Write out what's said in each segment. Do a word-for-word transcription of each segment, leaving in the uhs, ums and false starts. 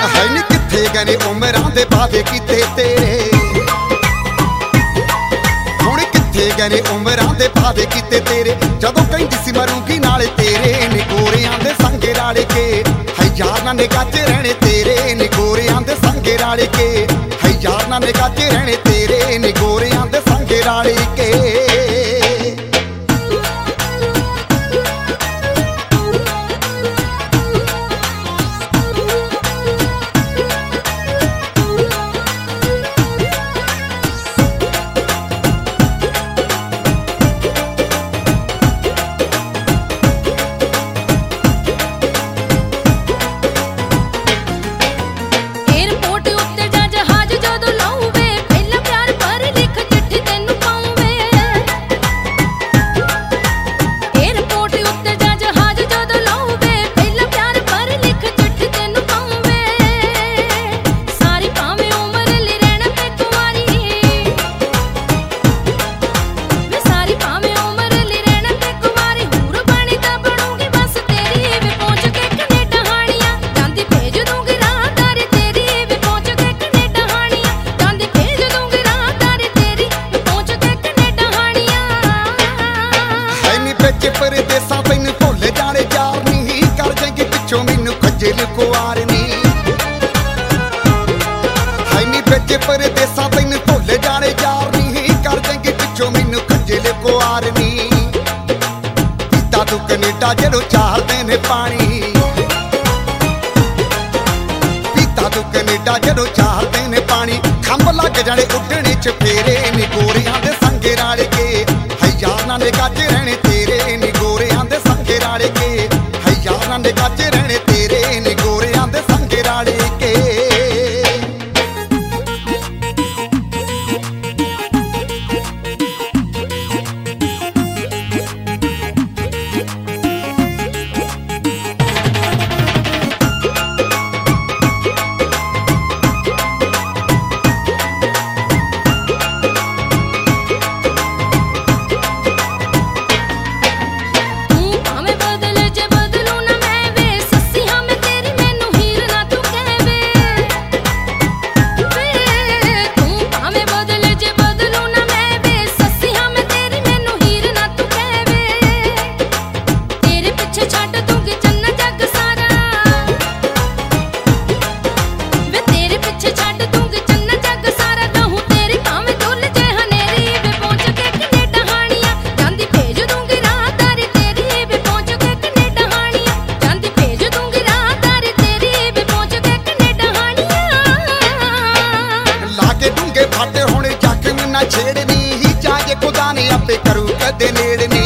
है नी किथे गए उमरां दे वादे कीते तेरे, हुण किथे गए उमरां दे वादे कीते तेरे। जदों कहंदी सी मरूंगी नाल तेरे नी गोरियां दे संगे रल के, है यार ना निगाह च रहने तेरे नी गोरियां दे संगे रल के, है यार ना निगाह च रहने तेरे नी गोरियां दे संगे रल के। परदेसा तैनू भुल जाने यार नी, कर जाएगी पिछों मैनू खज्जल खुआर नी। है नी बिच परदेसा तैनू भुल जाने यार नी, कर जाएगी पिछों मैनू खज्जल खुआर नी। पीता तू कनेडा जदों चार दिन पानी, पीता तू कनेडा जदों चार दिन पानी। खंभ लग जाने उड्डने च फेरे नी गोरियां दे संगे रल के, है यार ना निगाह च रहने तेरे नी गोरियां दे संगे रल के, है यार ना निगाह च रहने तेरे नी गोरियां दे संगे रल के। छेड़नी ही चाहे खुदा ने आपे करू कदे नेड़नी,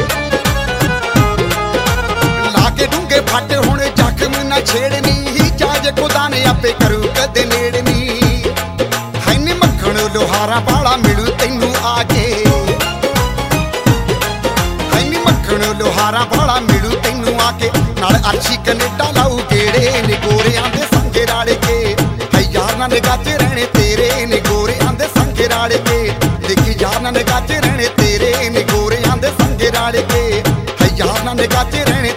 लाके डूंगे फट हुण जख्म ना छेड़नी ही चाहे खुदा ने आपे करू कदे नेड़नी। है नी मक्खण लोहारा वाला मिलू तैनू आके, है नी मक्खण लोहारा वाला मिलू तैनू आके। नाल अर्शी कनेडा लाऊ गेड़े नी गोरियां दे संगे रल के, है यार ना निगाह च रहने तेरे नी गोरियां दे संगे रल के। देखी यार ना निगाह च रहने तेरे नी गोरियां दे संगे रल के, है यार ना निगाह च रहने